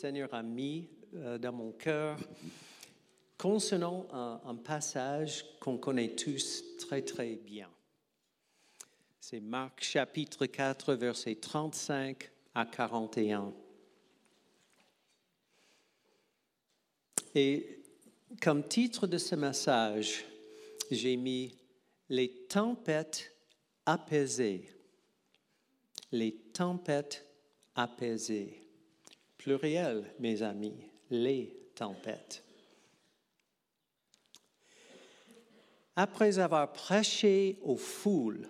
Seigneur a mis dans mon cœur concernant un passage qu'on connaît tous très très bien. C'est Marc chapitre 4, versets 35 à 41. Et comme titre de ce message, j'ai mis « Les tempêtes apaisées ». Les tempêtes apaisées. Pluriel, mes amis, les tempêtes. Après avoir prêché aux foules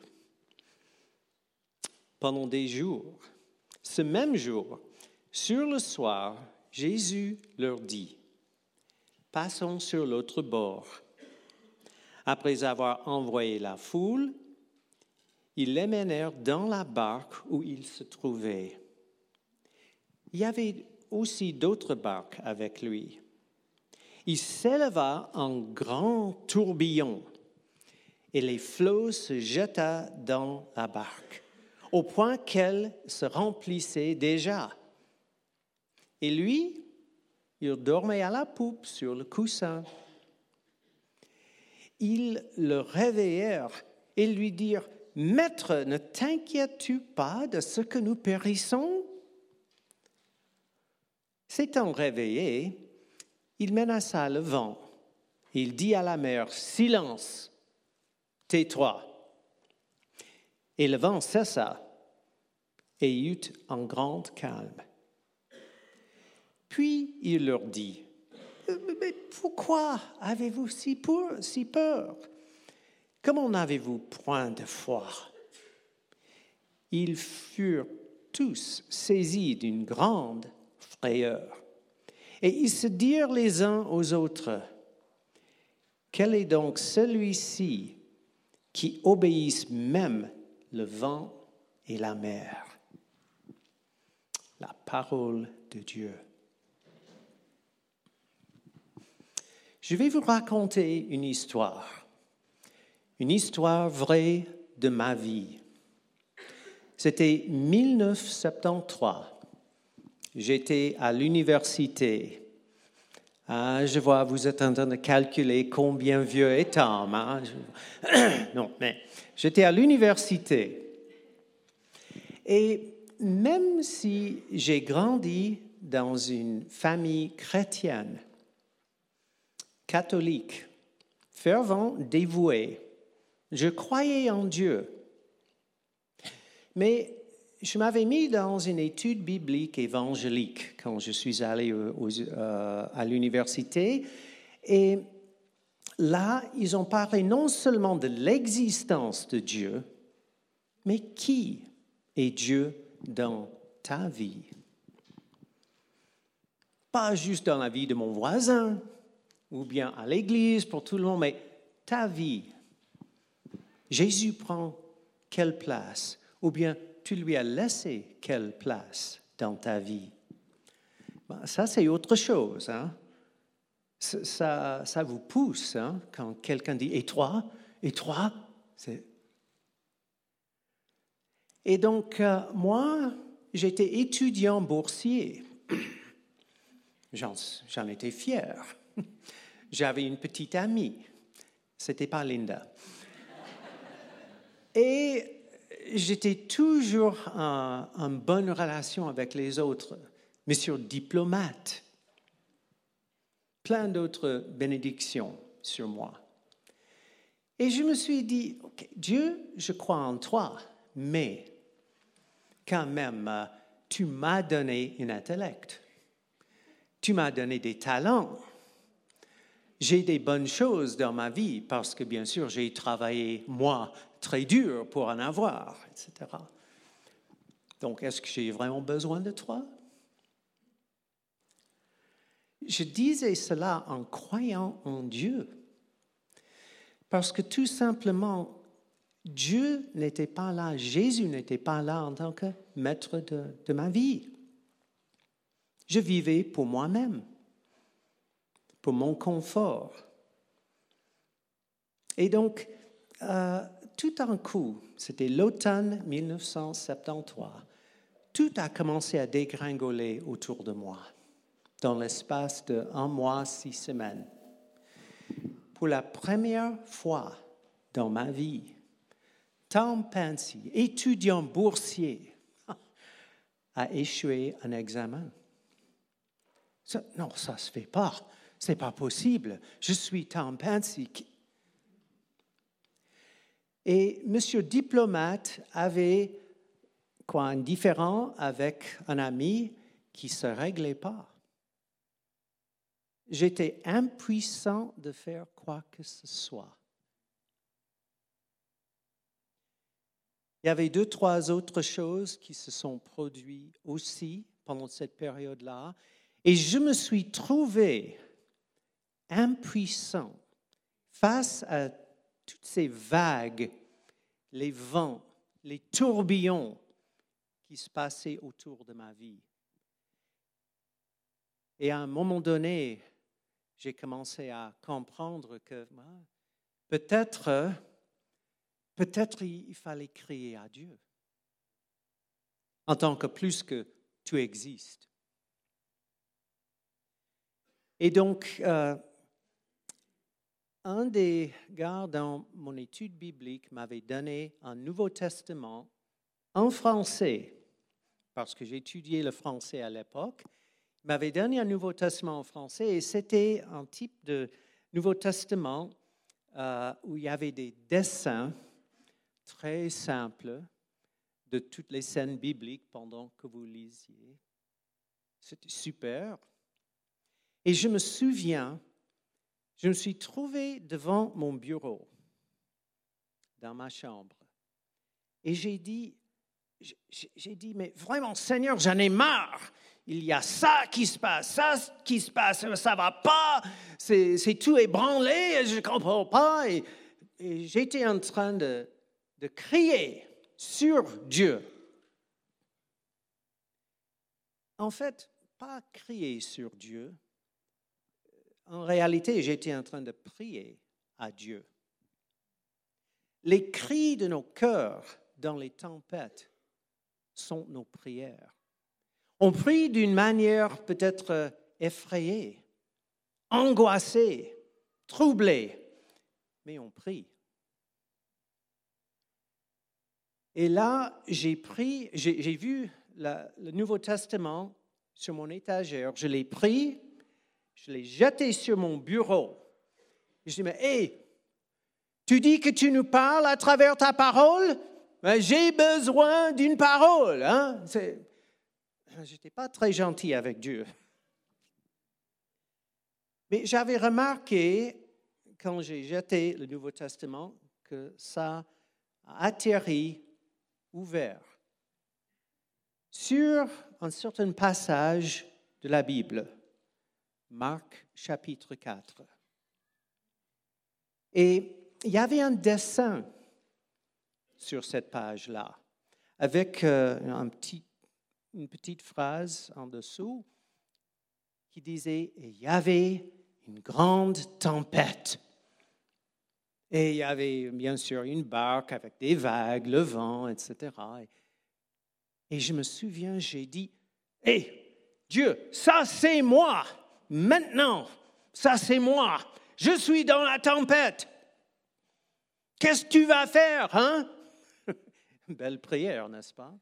pendant des jours, ce même jour, sur le soir, Jésus leur dit, « Passons sur l'autre bord. » Après avoir envoyé la foule, ils les menèrent dans la barque où ils se trouvaient. Il y avait aussi d'autres barques avec lui. Il s'éleva un grand tourbillon et les flots se jetaient dans la barque, au point qu'elle se remplissait déjà. Et lui, il dormait à la poupe sur le coussin. Ils le réveillèrent et lui dirent, « Maître, ne t'inquiètes-tu pas de ce que nous périssons? » S'étant réveillé, il menaça le vent. Il dit à la mer, « Silence, tais-toi. » Et le vent cessa et il y eut un grand calme. Puis il leur dit, « Mais pourquoi avez-vous si peur? Comment n'avez-vous point de foi? » Ils furent tous saisis d'une grande frayeur. Et ils se dirent les uns aux autres, « Quel est donc celui-ci qui obéisse même le vent et la mer? » La parole de Dieu. Je vais vous raconter une histoire vraie de ma vie. C'était 1973. J'étais à l'université. Je vois, vous êtes en train de calculer combien vieux est Tom. Hein? Non, mais j'étais à l'université. Et même si j'ai grandi dans une famille chrétienne, catholique, fervent, dévoué, je croyais en Dieu. Mais je m'avais mis dans une étude biblique évangélique quand je suis allé à l'université. Et là, ils ont parlé non seulement de l'existence de Dieu, mais qui est Dieu dans ta vie? Pas juste dans la vie de mon voisin, ou bien à l'église pour tout le monde, mais ta vie. Jésus prend quelle place? Ou bien tu lui as laissé quelle place dans ta vie? Ça, c'est autre chose. Hein? Ça vous pousse hein, quand quelqu'un dit « Et toi? Et toi? » Et donc, moi, j'étais étudiant boursier. J'en étais fier. J'avais une petite amie. C'était pas Linda. Et j'étais toujours en bonne relation avec les autres, mais sur diplomate. Plein d'autres bénédictions sur moi. Et je me suis dit, okay, Dieu, je crois en toi, mais quand même, tu m'as donné un intellect. Tu m'as donné des talents. J'ai des bonnes choses dans ma vie parce que, bien sûr, j'ai travaillé, moi, très dur pour en avoir, etc. Donc, est-ce que j'ai vraiment besoin de toi? Je disais cela en croyant en Dieu. Parce que tout simplement, Dieu n'était pas là, Jésus n'était pas là en tant que maître de ma vie. Je vivais pour moi-même, pour mon confort. Et donc, tout d'un coup, c'était l'automne 1973, tout a commencé à dégringoler autour de moi. dans l'espace d'1 mois, 6 semaines. Pour la première fois dans ma vie, Tom Pansy, étudiant boursier, a échoué un examen. Non, ça ne se fait pas. Ce n'est pas possible. Je suis Tom Pansy. Et M. Diplomate avait un différend avec un ami qui ne se réglait pas. J'étais impuissant de faire quoi que ce soit. Il y avait 2, 3 autres choses qui se sont produites aussi pendant cette période-là. Et je me suis trouvé impuissant face à toutes ces vagues, les vents, les tourbillons qui se passaient autour de ma vie. Et à un moment donné, j'ai commencé à comprendre que peut-être il fallait crier à Dieu en tant que plus que tu existes. Et donc, un des gars dans mon étude biblique m'avait donné un Nouveau Testament en français, parce que j'étudiais le français à l'époque. Il m'avait donné un Nouveau Testament en français et c'était un type de Nouveau Testament où il y avait des dessins très simples de toutes les scènes bibliques pendant que vous lisiez. C'était super. Et je me souviens, je me suis trouvé devant mon bureau, dans ma chambre, et j'ai dit, mais vraiment, Seigneur, j'en ai marre. Il y a ça qui se passe, ça qui se passe, ça ne va pas, c'est tout ébranlé, je ne comprends pas. Et j'étais en train de crier sur Dieu. En fait, pas crier sur Dieu. En réalité, j'étais en train de prier à Dieu. Les cris de nos cœurs dans les tempêtes sont nos prières. On prie d'une manière peut-être effrayée, angoissée, troublée, mais on prie. Et là, j'ai vu le Nouveau Testament sur mon étagère, je l'ai pris, je l'ai jeté sur mon bureau. Je dis, mais hé, tu dis que tu nous parles à travers ta parole? Ben, j'ai besoin d'une parole. Hein? Je n'étais pas très gentil avec Dieu. Mais j'avais remarqué, quand j'ai jeté le Nouveau Testament, que ça a atterri ouvert sur un certain passage de la Bible, Marc chapitre 4. Et il y avait un dessin sur cette page-là, avec une petite phrase en dessous qui disait « Il y avait une grande tempête ». Et il y avait bien sûr une barque avec des vagues, le vent, etc. Et je me souviens, j'ai dit « Hé, Dieu, ça c'est moi, maintenant, ça c'est moi, je suis dans la tempête. Qu'est-ce que tu vas faire, hein ?» Belle prière, n'est-ce pas?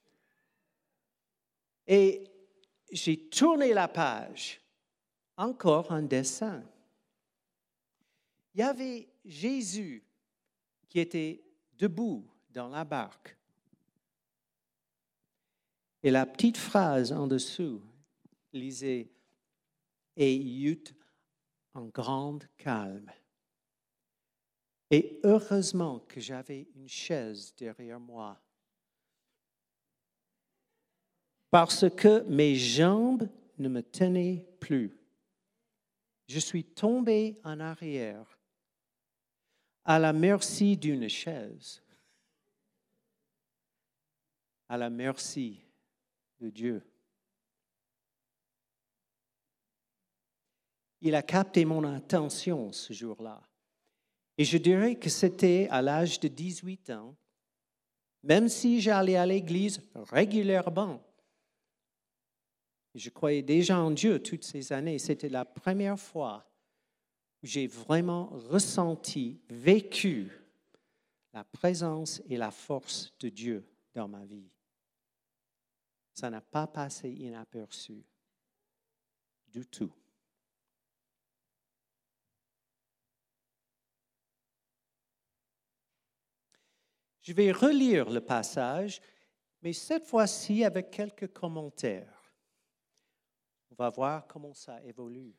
Et j'ai tourné la page, encore un dessin. Il y avait Jésus qui était debout dans la barque. Et la petite phrase en dessous lisait « Et il y eut un grand calme. » Et heureusement que j'avais une chaise derrière moi. Parce que mes jambes ne me tenaient plus. Je suis tombé en arrière à la merci d'une chaise, à la merci de Dieu. Il a capté mon attention ce jour-là. Et je dirais que c'était à l'âge de 18 ans, même si j'allais à l'église régulièrement. Je croyais déjà en Dieu toutes ces années. C'était la première fois où j'ai vraiment ressenti, vécu la présence et la force de Dieu dans ma vie. Ça n'a pas passé inaperçu du tout. Je vais relire le passage, mais cette fois-ci avec quelques commentaires. On va voir comment ça évolue.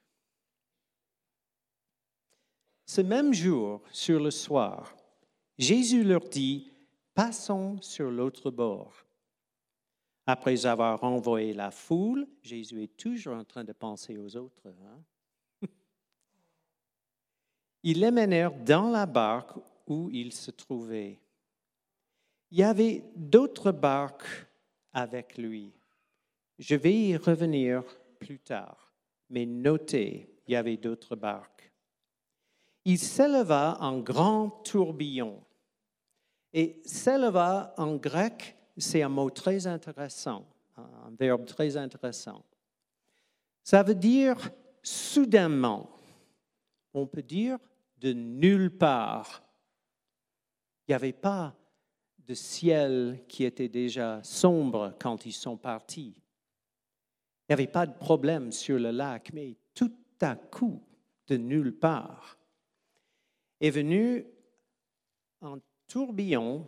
Ce même jour, sur le soir, Jésus leur dit, « Passons sur l'autre bord. » Après avoir renvoyé la foule, Jésus est toujours en train de penser aux autres. Ils les menèrent dans la barque où ils se trouvaient. Il y avait d'autres barques avec lui. Je vais y revenir plus tard, mais notez, il y avait d'autres barques. Il s'éleva un grand tourbillon. Et s'éleva en grec, c'est un mot très intéressant, un verbe très intéressant. Ça veut dire soudainement. On peut dire de nulle part. Il n'y avait pas de ciel qui était déjà sombre quand ils sont partis. Il n'y avait pas de problème sur le lac, mais tout à coup, de nulle part, est venu un tourbillon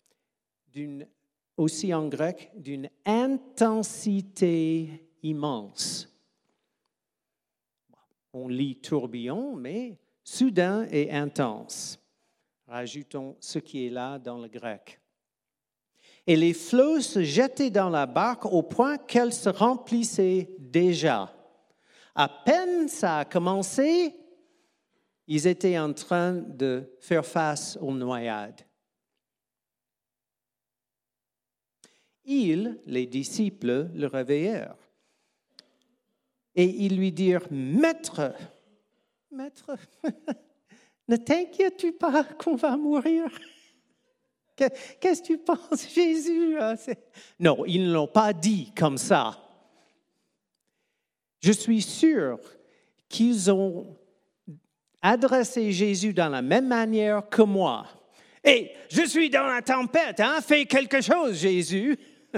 aussi en grec, d'une intensité immense. On lit tourbillon, mais soudain et intense. Rajoutons ce qui est là dans le grec. Et les flots se jetaient dans la barque au point qu'elle se remplissait déjà. À peine ça a commencé, ils étaient en train de faire face aux noyades. Ils, les disciples, le réveillèrent. Et ils lui dirent, « Maître, ne t'inquiètes-tu pas qu'on va mourir? Qu'est-ce que tu penses, Jésus? » Non, ils ne l'ont pas dit comme ça. Je suis sûr qu'ils ont adressé Jésus dans la même manière que moi. « Hé, je suis dans la tempête, hein? Fais quelque chose, Jésus! »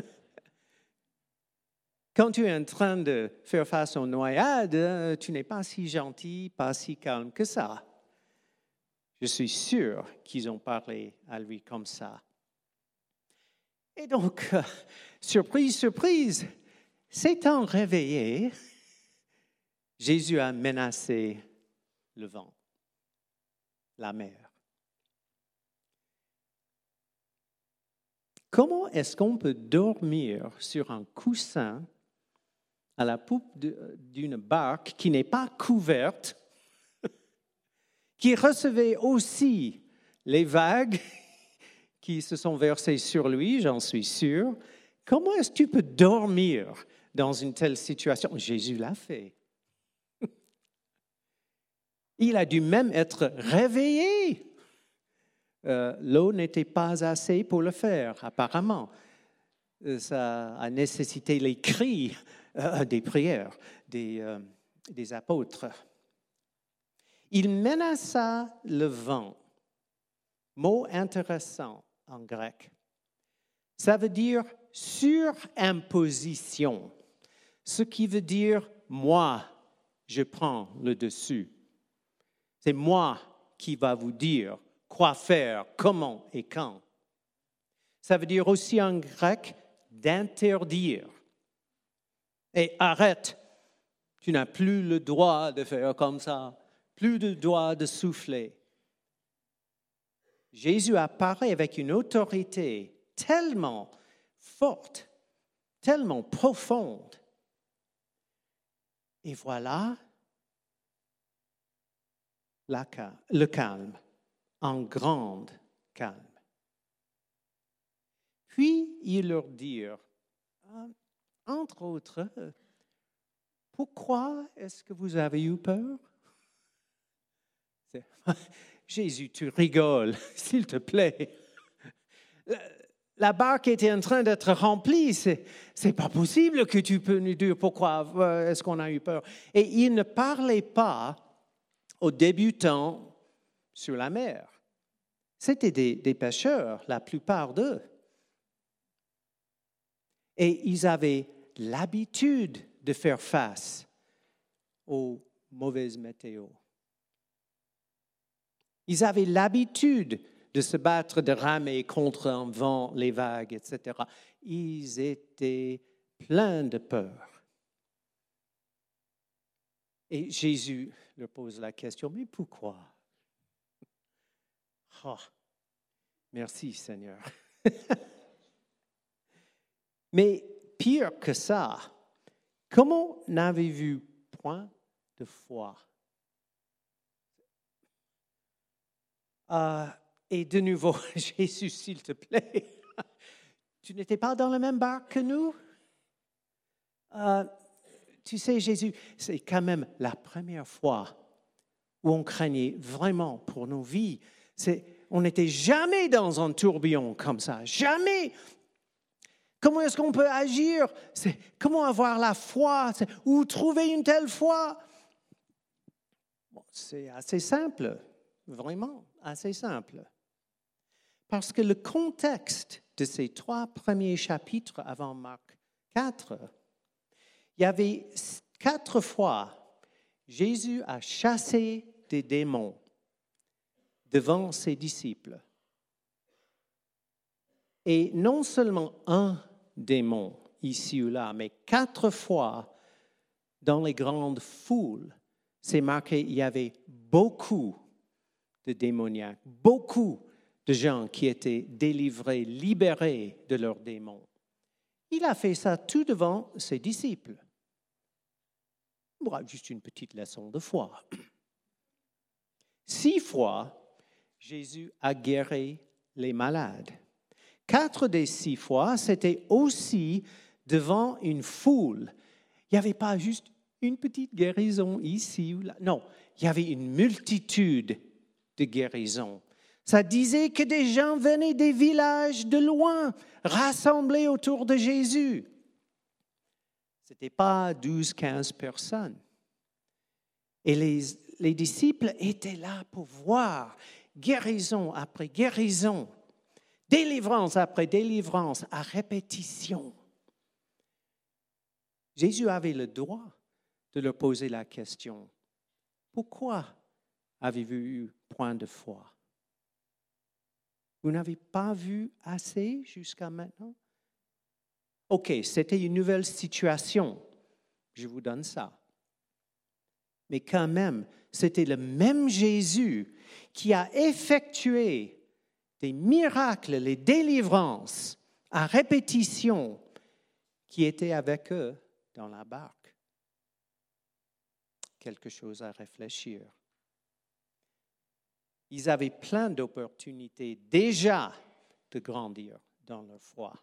Quand tu es en train de faire face aux noyades, tu n'es pas si gentil, pas si calme que ça. Je suis sûr qu'ils ont parlé à lui comme ça. Et donc, surprise, surprise, s'étant réveillé, Jésus a menacé le vent, la mer. Comment est-ce qu'on peut dormir sur un coussin à la poupe d'une barque qui n'est pas couverte, qui recevait aussi les vagues qui se sont versées sur lui, j'en suis sûr? Comment est-ce que tu peux dormir dans une telle situation? Jésus l'a fait. Il a dû même être réveillé. L'eau n'était pas assez pour le faire, apparemment. Ça a nécessité les cris des prières des apôtres. Il menaça le vent. Mot intéressant en grec. Ça veut dire surimposition, ce qui veut dire moi, je prends le dessus. C'est moi qui va vous dire quoi faire, comment et quand. Ça veut dire aussi en grec d'interdire. Et arrête, tu n'as plus le droit de faire comme ça, plus le droit de souffler. Jésus apparaît avec une autorité tellement forte, tellement profonde. Et voilà le calme, un grand calme. Puis ils leur dirent, entre autres, pourquoi est-ce que vous avez eu peur? Jésus, tu rigoles, s'il te plaît. La barque était en train d'être remplie. C'est pas possible que tu peux nous dire pourquoi est-ce qu'on a eu peur. Et il ne parlait pas aux débutants sur la mer. C'était des pêcheurs, la plupart d'eux. Et ils avaient l'habitude de faire face aux mauvaises météos. Ils avaient l'habitude de se battre, de ramer contre un vent, les vagues, etc. Ils étaient pleins de peur. Et Jésus leur pose la question, mais pourquoi? Oh, merci Seigneur. Mais pire que ça, comment n'avez-vous point de foi? Et de nouveau, Jésus, s'il te plaît, tu n'étais pas dans la même barque que nous? Tu sais, Jésus, c'est quand même la première fois où on craignait vraiment pour nos vies. On n'était jamais dans un tourbillon comme ça, jamais. Comment est-ce qu'on peut agir? Comment avoir la foi? Où trouver une telle foi? Bon, c'est assez simple, vraiment assez simple. Parce que le contexte de ces 3 premiers chapitres avant Marc 4, il y avait 4 fois Jésus a chassé des démons devant ses disciples. Et non seulement un démon ici ou là, mais 4 fois dans les grandes foules, c'est marqué, il y avait beaucoup de démoniaques, beaucoup de gens qui étaient délivrés, libérés de leurs démons. Il a fait ça tout devant ses disciples. Bon, juste une petite leçon de foi. 6 fois, Jésus a guéri les malades. 4 des 6 fois, c'était aussi devant une foule. Il n'y avait pas juste une petite guérison ici ou là. Non, il y avait une multitude de guérisons. Ça disait que des gens venaient des villages de loin, rassemblés autour de Jésus. Ce n'était pas 12, 15 personnes. Et les disciples étaient là pour voir guérison après guérison, délivrance après délivrance, à répétition. Jésus avait le droit de leur poser la question, pourquoi avez-vous eu point de foi? Vous n'avez pas vu assez jusqu'à maintenant? OK, c'était une nouvelle situation. Je vous donne ça. Mais quand même, c'était le même Jésus qui a effectué des miracles, les délivrances à répétition qui était avec eux dans la barque. Quelque chose à réfléchir. Ils avaient plein d'opportunités déjà de grandir dans leur foi.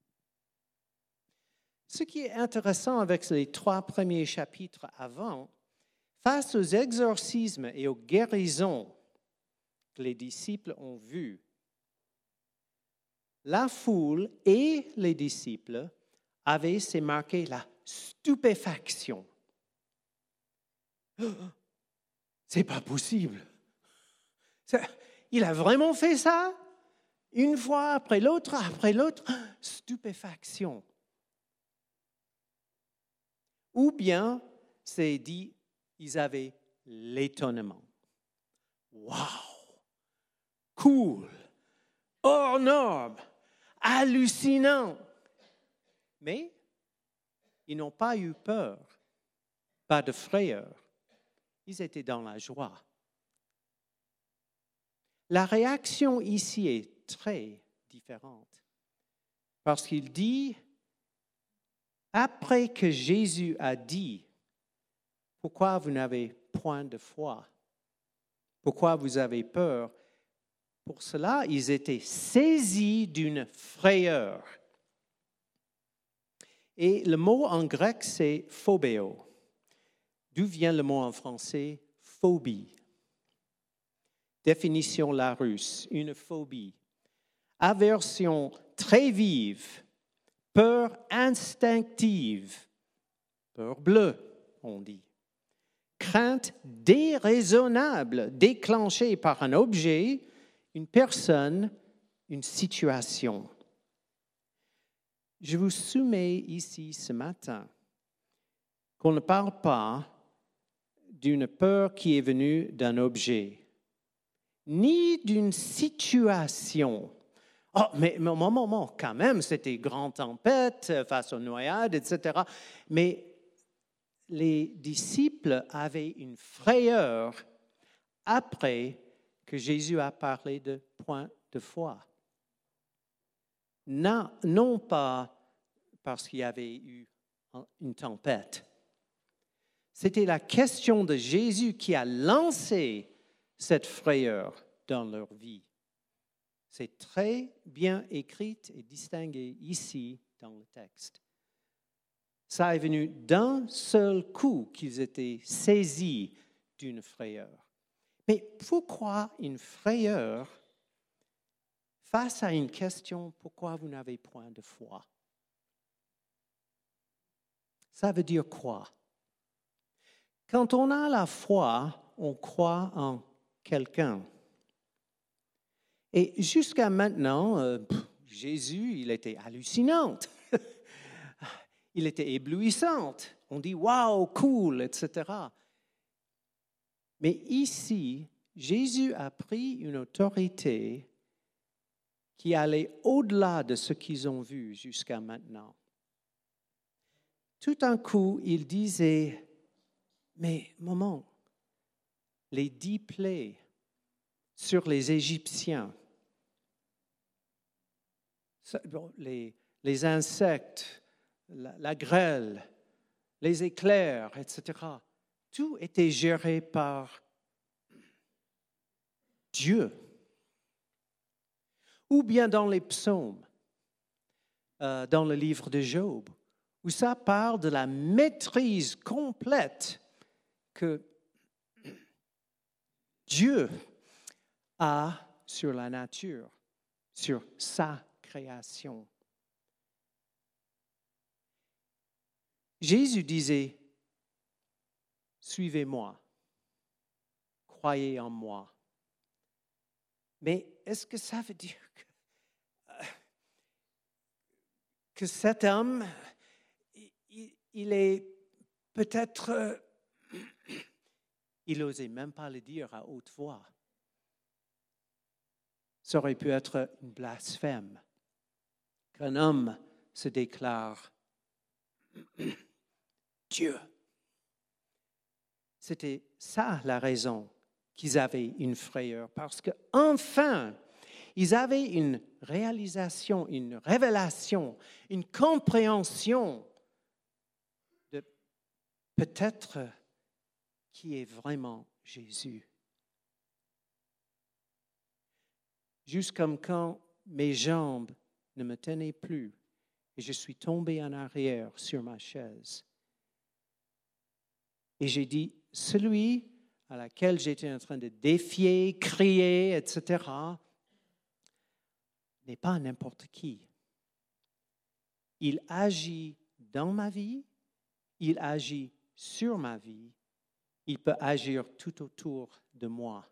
Ce qui est intéressant avec les 3 premiers chapitres avant, face aux exorcismes et aux guérisons que les disciples ont vues, la foule et les disciples avaient, c'est marqué, la stupéfaction. C'est pas possible. Il a vraiment fait ça? Une fois après l'autre, stupéfaction. Ou bien, c'est dit, ils avaient l'étonnement. Wow! Cool! Hors norme! Hallucinant! Mais ils n'ont pas eu peur, pas de frayeur. Ils étaient dans la joie. La réaction ici est très différente. Parce qu'il dit, après que Jésus a dit, pourquoi vous n'avez point de foi? Pourquoi vous avez peur? Pour cela, ils étaient saisis d'une frayeur. Et le mot en grec, c'est phobéo. D'où vient le mot en français phobie? Définition Larousse, une phobie. Aversion très vive, peur instinctive, peur bleue, on dit. Crainte déraisonnable, déclenchée par un objet, une personne, une situation. Je vous soumets ici ce matin qu'on ne parle pas d'une peur qui est venue d'un objet, ni d'une situation. Oh, mais moment, quand même, c'était grande tempête face aux noyades, etc. Mais les disciples avaient une frayeur après que Jésus a parlé de point de foi. Non pas parce qu'il y avait eu une tempête. C'était la question de Jésus qui a lancé cette frayeur dans leur vie. C'est très bien écrit et distingué ici dans le texte. Ça est venu d'un seul coup qu'ils étaient saisis d'une frayeur. Mais pourquoi une frayeur face à une question, pourquoi vous n'avez point de foi? Ça veut dire quoi? Quand on a la foi, on croit en quelqu'un. Et jusqu'à maintenant, Jésus, il était hallucinant. Il était éblouissant. On dit « wow, cool », etc. Mais ici, Jésus a pris une autorité qui allait au-delà de ce qu'ils ont vu jusqu'à maintenant. Tout d'un coup, il disait « mais maman, les 10 plaies sur les Égyptiens, les insectes, la grêle, les éclairs, etc. Tout était géré par Dieu. Ou bien dans les psaumes, dans le livre de Job, où ça parle de la maîtrise complète que Dieu a sur la nature, sur sa création. Jésus disait, « Suivez-moi, croyez en moi. » Mais est-ce que ça veut dire que cet homme, il est peut-être, il n'osait même pas le dire à haute voix. Ça aurait pu être une blasphème, qu'un homme se déclare Dieu. C'était ça la raison qu'ils avaient une frayeur, parce qu'enfin, ils avaient une réalisation, une révélation, une compréhension de peut-être qui est vraiment Jésus. Juste comme quand mes jambes ne me tenaient plus et je suis tombé en arrière sur ma chaise. Et j'ai dit, celui à laquelle j'étais en train de défier, crier, etc., n'est pas n'importe qui. Il agit dans ma vie, il agit sur ma vie, il peut agir tout autour de moi.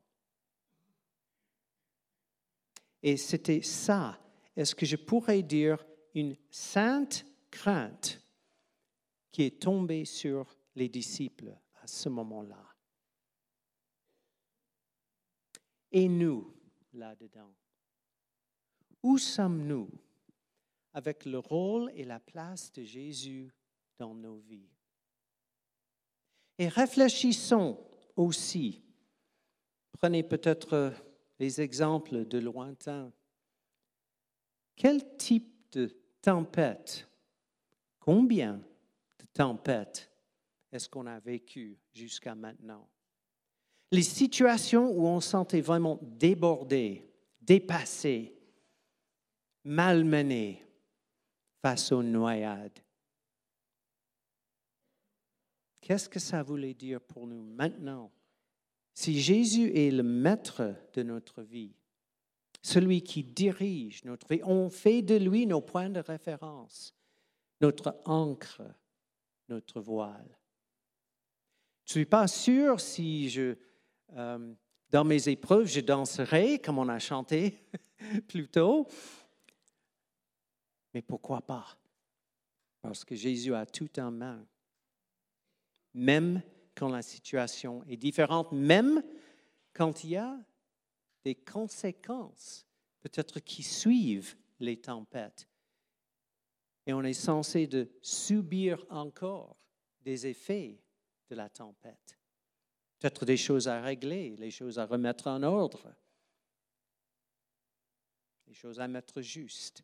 Et c'était ça, est-ce que je pourrais dire une sainte crainte qui est tombée sur les disciples à ce moment-là. Et nous, là-dedans, où sommes-nous avec le rôle et la place de Jésus dans nos vies? Et réfléchissons aussi, prenez peut-être les exemples de lointain. Quel type de tempête, combien de tempêtes est-ce qu'on a vécu jusqu'à maintenant? Les situations où on se sentait vraiment débordé, dépassé, malmené face aux noyades. Qu'est-ce que ça voulait dire pour nous maintenant? Si Jésus est le maître de notre vie, celui qui dirige notre vie. On fait de lui nos points de référence, notre ancre, notre voile. Je ne suis pas sûr si dans mes épreuves, je danserai comme on a chanté plus tôt, mais pourquoi pas? Parce que Jésus a tout en main. Même quand la situation est différente, même quand il y a des conséquences, peut-être qui suivent les tempêtes. Et on est censé de subir encore des effets de la tempête. Peut-être des choses à régler, les choses à remettre en ordre, des choses à mettre justes.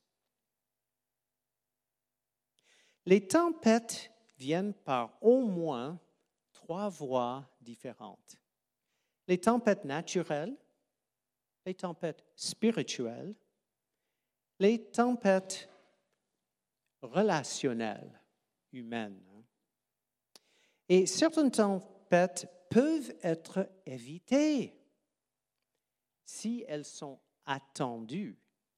Les tempêtes viennent par au moins 3 voies différentes. Les tempêtes naturelles, les tempêtes spirituelles, les tempêtes relationnelles, humaines. Et certaines tempêtes peuvent être évitées si elles sont attendues.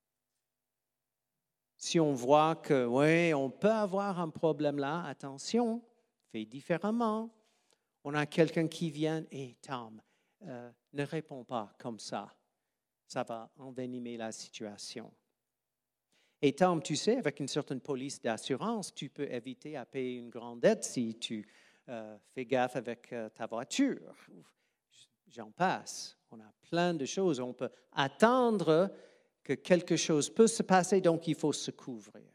Si on voit que, oui, on peut avoir un problème là, attention, fais différemment. On a quelqu'un qui vient, et Tom, ne réponds pas comme ça. Ça va envenimer la situation. Et Tom, tu sais, avec une certaine police d'assurance, tu peux éviter à payer une grande dette si tu fais gaffe avec ta voiture. J'en passe. On a plein de choses. On peut attendre que quelque chose peut se passer, donc il faut se couvrir.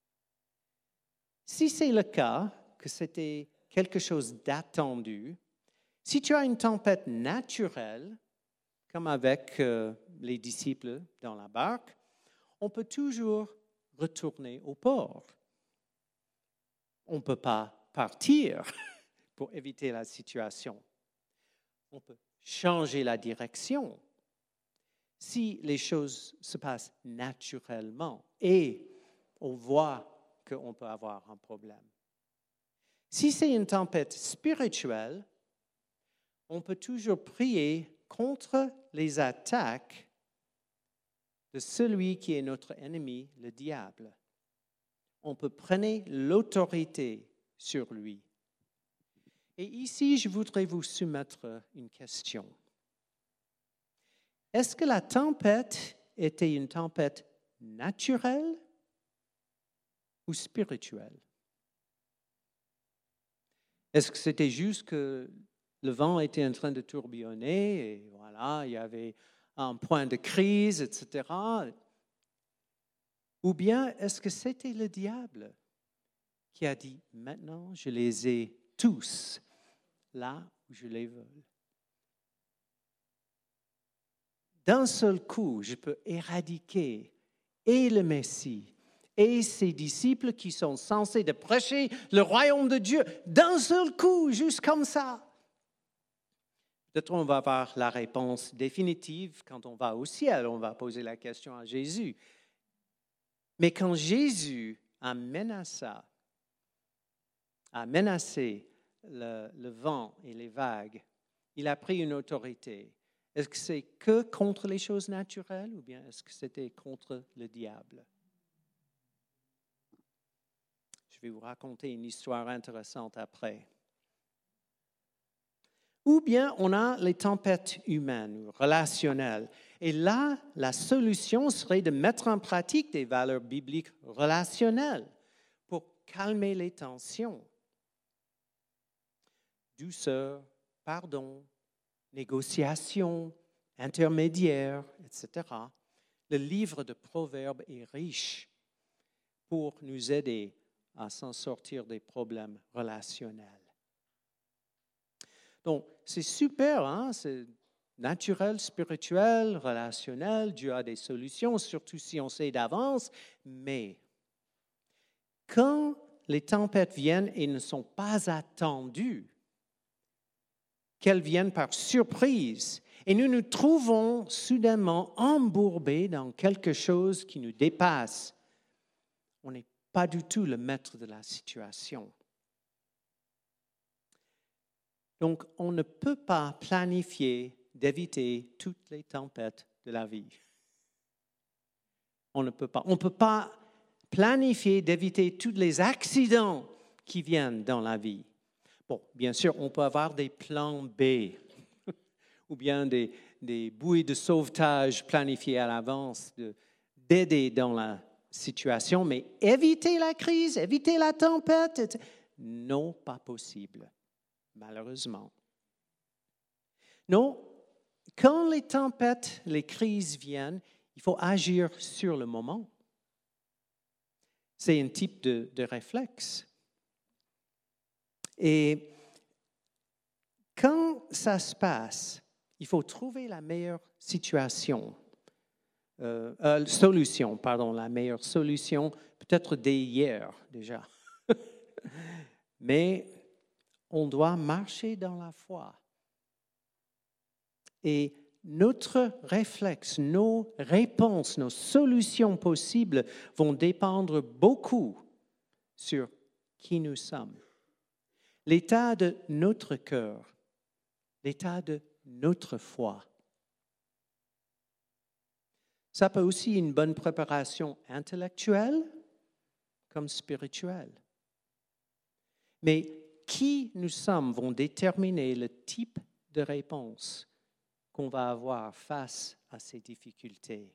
Si c'est le cas, que c'était quelque chose d'attendu, si tu as une tempête naturelle, comme avec les disciples dans la barque, on peut toujours retourner au port. On ne peut pas partir pour éviter la situation. On peut changer la direction si les choses se passent naturellement et on voit qu'on peut avoir un problème. Si c'est une tempête spirituelle, on peut toujours prier contre les attaques de celui qui est notre ennemi, le diable. On peut prendre l'autorité sur lui. Et ici, je voudrais vous soumettre une question. Est-ce que la tempête était une tempête naturelle ou spirituelle? Est-ce que c'était juste que le vent était en train de tourbillonner et voilà, il y avait un point de crise, etc. Ou bien est-ce que c'était le diable qui a dit, maintenant je les ai tous là où je les veux. D'un seul coup, je peux éradiquer et le Messie et ses disciples qui sont censés de prêcher le royaume de Dieu d'un seul coup, juste comme ça. Peut-être on va avoir la réponse définitive quand on va au ciel, on va poser la question à Jésus. Mais quand Jésus a menacé le vent et les vagues, il a pris une autorité. Est-ce que c'est que contre les choses naturelles ou bien est-ce que c'était contre le diable? Je vais vous raconter une histoire intéressante après. Ou bien on a les tempêtes humaines ou relationnelles. Et là, la solution serait de mettre en pratique des valeurs bibliques relationnelles pour calmer les tensions. Douceur, pardon, négociation, intermédiaire, etc. Le livre de Proverbes est riche pour nous aider à s'en sortir des problèmes relationnels. Donc, c'est super, hein? C'est naturel, spirituel, relationnel. Dieu a des solutions, surtout si on sait d'avance. Mais quand les tempêtes viennent et ne sont pas attendues, qu'elles viennent par surprise, et nous nous trouvons soudainement embourbés dans quelque chose qui nous dépasse, on n'est pas du tout le maître de la situation. Donc, on ne peut pas planifier d'éviter toutes les tempêtes de la vie. On ne peut pas. On ne peut pas planifier d'éviter tous les accidents qui viennent dans la vie. Bon, bien sûr, on peut avoir des plans B ou bien des bouées de sauvetage planifiées à l'avance d'aider dans la situation, mais éviter la crise, éviter la tempête, non, pas possible, malheureusement. Non, quand les tempêtes, les crises viennent, il faut agir sur le moment. C'est un type de réflexe. Et quand ça se passe, il faut trouver la meilleure solution, la meilleure solution, peut-être dès hier déjà. Mais on doit marcher dans la foi. Et notre réflexe, nos réponses, nos solutions possibles vont dépendre beaucoup sur qui nous sommes. L'état de notre cœur, l'état de notre foi. Ça peut aussi être une bonne préparation intellectuelle comme spirituelle. Mais qui nous sommes vont déterminer le type de réponse qu'on va avoir face à ces difficultés.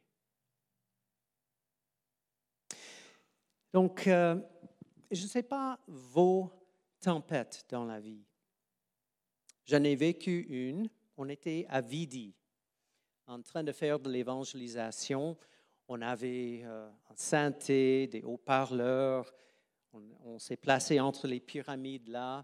Donc, je ne sais pas vos tempêtes dans la vie. J'en ai vécu une. On était à Vidi, en train de faire de l'évangélisation. On avait un synthé, des haut-parleurs. On s'est placé entre les pyramides là.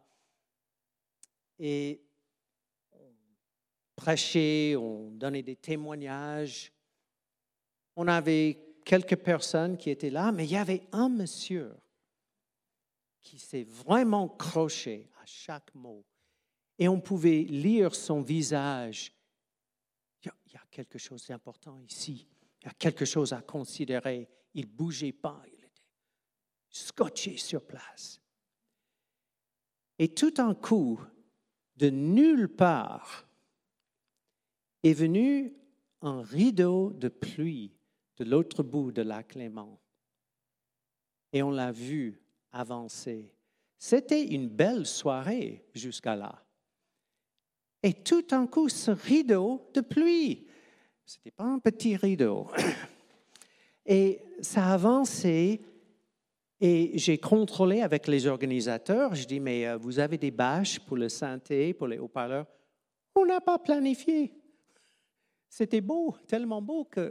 Et on prêchait, on donnait des témoignages. On avait quelques personnes qui étaient là, mais il y avait un monsieur qui s'est vraiment croché à chaque mot. Et on pouvait lire son visage. Il y a quelque chose d'important ici. Il y a quelque chose à considérer. Il ne bougeait pas. Il était scotché sur place. Et tout d'un coup, de nulle part, est venu un rideau de pluie de l'autre bout de lac Léman. Et on l'a vu avancer. C'était une belle soirée jusqu'à là. Et tout d'un coup, ce rideau de pluie, ce n'était pas un petit rideau. Et ça avançait et j'ai contrôlé avec les organisateurs. Je dis, mais vous avez des bâches pour le synthé, pour les haut-parleurs? On n'a pas planifié. C'était beau, tellement beau que...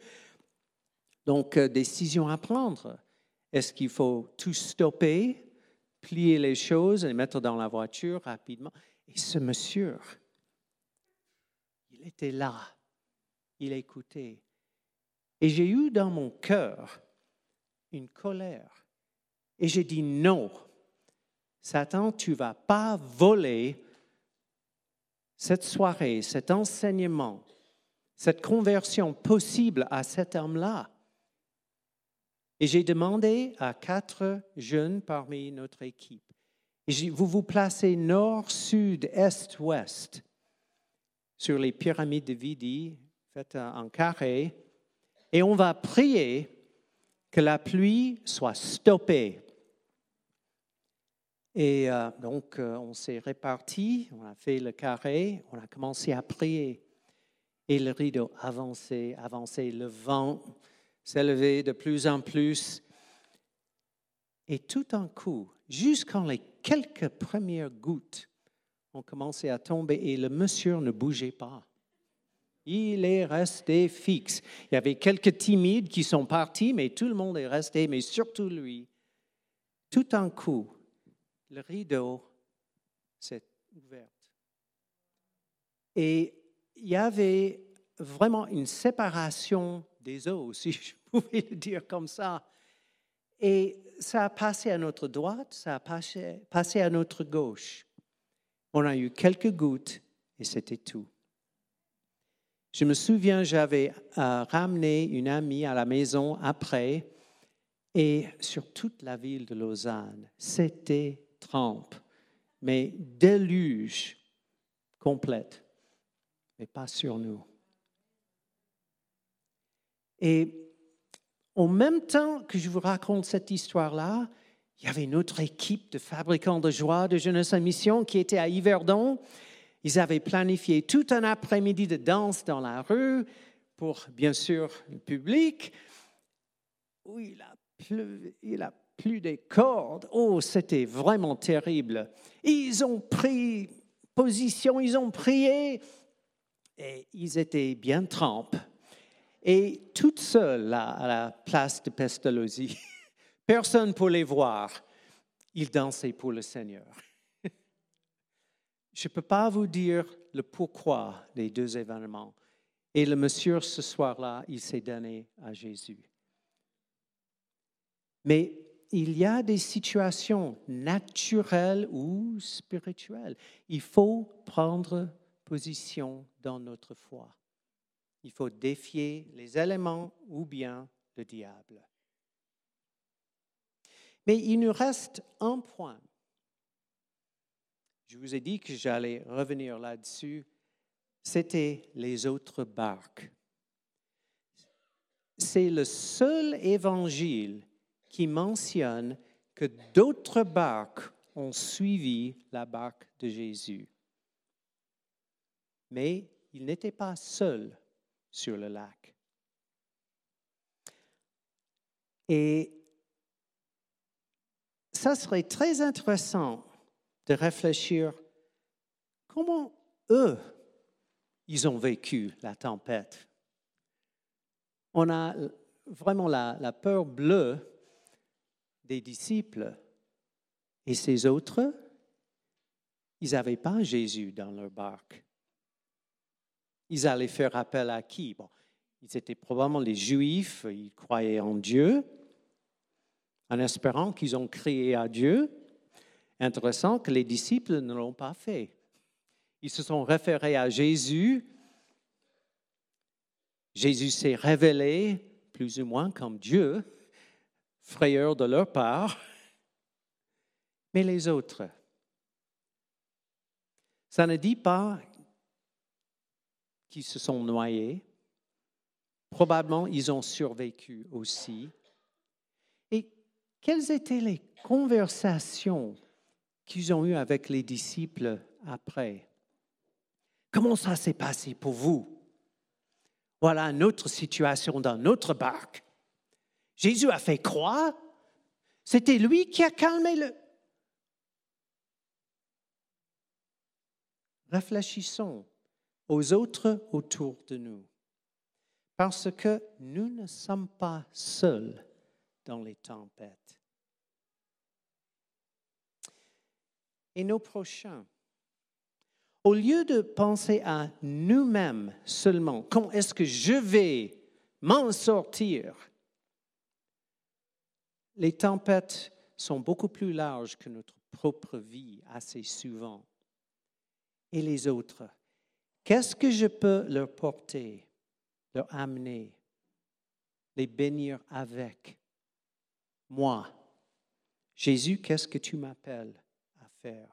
Donc, décision à prendre. Est-ce qu'il faut tout stopper, plier les choses et les mettre dans la voiture rapidement? Et ce monsieur, il était là, il écoutait. Et j'ai eu dans mon cœur une colère. Et j'ai dit non, Satan, tu ne vas pas voler cette soirée, cet enseignement, cette conversion possible à cet homme-là. Et j'ai demandé à 4 jeunes parmi notre équipe. Et j'ai dit, vous vous placez nord, sud, est, ouest sur les pyramides de Vidi, faites un carré, et on va prier que la pluie soit stoppée. Et donc, on s'est répartis, on a fait le carré, on a commencé à prier. Et le rideau avançait, le vent s'élevait de plus en plus. Et tout d'un coup, jusqu'à les quelques premières gouttes ont commencé à tomber et le monsieur ne bougeait pas. Il est resté fixe. Il y avait quelques timides qui sont partis, mais tout le monde est resté, mais surtout lui. Tout d'un coup, le rideau s'est ouvert. Et il y avait vraiment une séparation des eaux, si je pouvais le dire comme ça. Et ça a passé à notre droite, ça a passé à notre gauche. On a eu quelques gouttes et c'était tout. Je me souviens, j'avais ramené une amie à la maison après et sur toute la ville de Lausanne, c'était trempe, mais déluge complète, mais pas sur nous. Et En même temps que je vous raconte cette histoire-là, il y avait une autre équipe de fabricants de joie de Jeunesse en Mission qui était à Yverdon. Ils avaient planifié tout un après-midi de danse dans la rue pour, bien sûr, le public. Où il a plu des cordes. Oh, c'était vraiment terrible. Ils ont pris position, ils ont prié et ils étaient bien trempes. Et toute seule là, à la place de Pestalozzi, personne pour les voir. Ils dansaient pour le Seigneur. Je ne peux pas vous dire le pourquoi des deux événements. Et le monsieur, ce soir-là, il s'est donné à Jésus. Mais il y a des situations naturelles ou spirituelles. Il faut prendre position dans notre foi. Il faut défier les éléments ou bien le diable. Mais il nous reste un point. Je vous ai dit que j'allais revenir là-dessus. C'était les autres barques. C'est le seul évangile qui mentionne que d'autres barques ont suivi la barque de Jésus. Mais il n'était pas seul sur le lac. Et ça serait très intéressant de réfléchir comment eux, ils ont vécu la tempête. On a vraiment la peur bleue des disciples et ces autres, ils n'avaient pas Jésus dans leur barque. Ils allaient faire appel à qui? Bon, ils étaient probablement les Juifs, ils croyaient en Dieu, en espérant qu'ils ont crié à Dieu. Intéressant que les disciples ne l'ont pas fait. Ils se sont référés à Jésus. Jésus s'est révélé plus ou moins comme Dieu, frayeur de leur part. Mais les autres, ça ne dit pas qu'ils se sont noyés. Probablement, ils ont survécu aussi. Et quelles étaient les conversations qu'ils ont eues avec les disciples après? Comment ça s'est passé pour vous? Voilà notre situation dans notre barque. Jésus a fait croire. C'était lui qui a calmé le... Réfléchissons aux autres autour de nous. Parce que nous ne sommes pas seuls dans les tempêtes. Et nos prochains, au lieu de penser à nous-mêmes seulement, comment est-ce que je vais m'en sortir? Les tempêtes sont beaucoup plus larges que notre propre vie assez souvent. Et les autres, qu'est-ce que je peux leur porter, leur amener, les bénir avec? Moi, Jésus, qu'est-ce que tu m'appelles à faire?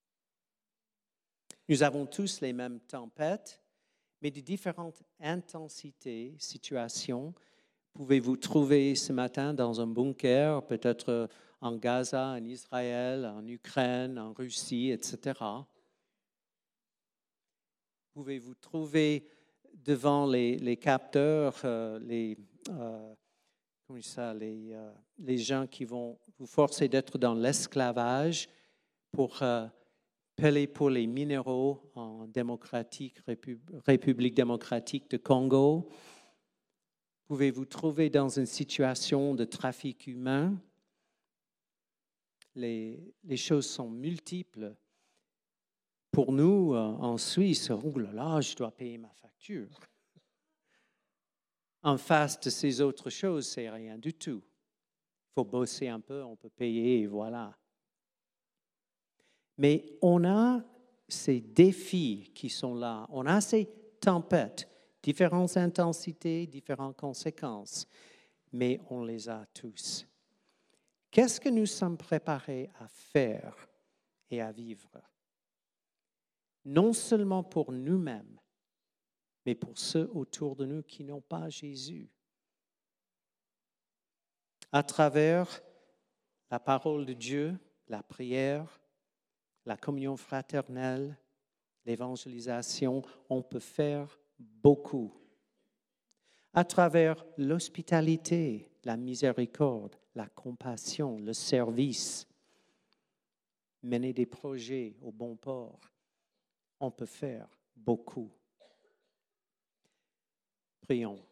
Nous avons tous les mêmes tempêtes, mais de différentes intensités, situations. Pouvez-vous trouver ce matin dans un bunker, peut-être en Gaza, en Israël, en Ukraine, en Russie, etc. Pouvez-vous trouver devant les capteurs, les gens qui vont vous forcer d'être dans l'esclavage pour payer pour les minéraux en République démocratique de Congo. Pouvez-vous trouver dans une situation de trafic humain? Les choses sont multiples. Pour nous, en Suisse, oh là là, je dois payer ma facture. En face de ces autres choses, c'est rien du tout. Il faut bosser un peu, on peut payer et voilà. Mais on a ces défis qui sont là. On a ces tempêtes, différentes intensités, différentes conséquences, mais on les a tous. Qu'est-ce que nous sommes préparés à faire et à vivre? Non seulement pour nous-mêmes, mais pour ceux autour de nous qui n'ont pas Jésus. À travers la parole de Dieu, la prière, la communion fraternelle, l'évangélisation, on peut faire beaucoup. À travers l'hospitalité, la miséricorde, la compassion, le service, mener des projets au bon port, on peut faire beaucoup. Prions.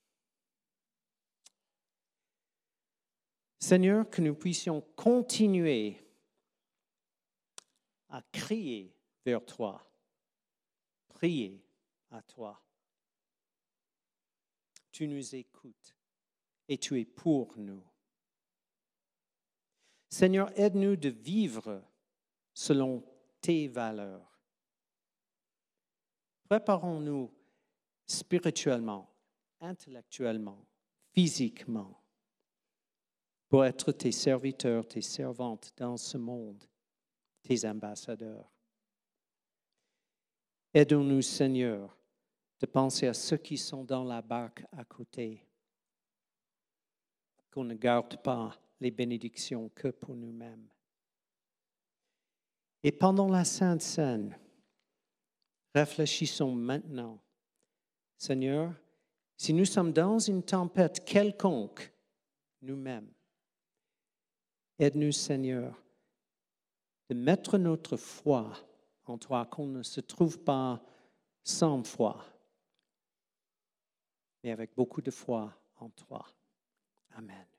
Seigneur, que nous puissions continuer à crier vers toi, prier à toi. Tu nous écoutes et tu es pour nous. Seigneur, aide-nous de vivre selon tes valeurs. Préparons-nous spirituellement, intellectuellement, physiquement, pour être tes serviteurs, tes servantes dans ce monde, tes ambassadeurs. Aide-nous, Seigneur, de penser à ceux qui sont dans la barque à côté, qu'on ne garde pas les bénédictions que pour nous-mêmes. Et pendant la Sainte Seine, réfléchissons maintenant, Seigneur, si nous sommes dans une tempête quelconque, nous-mêmes, aide-nous, Seigneur, de mettre notre foi en toi, qu'on ne se trouve pas sans foi, mais avec beaucoup de foi en toi. Amen.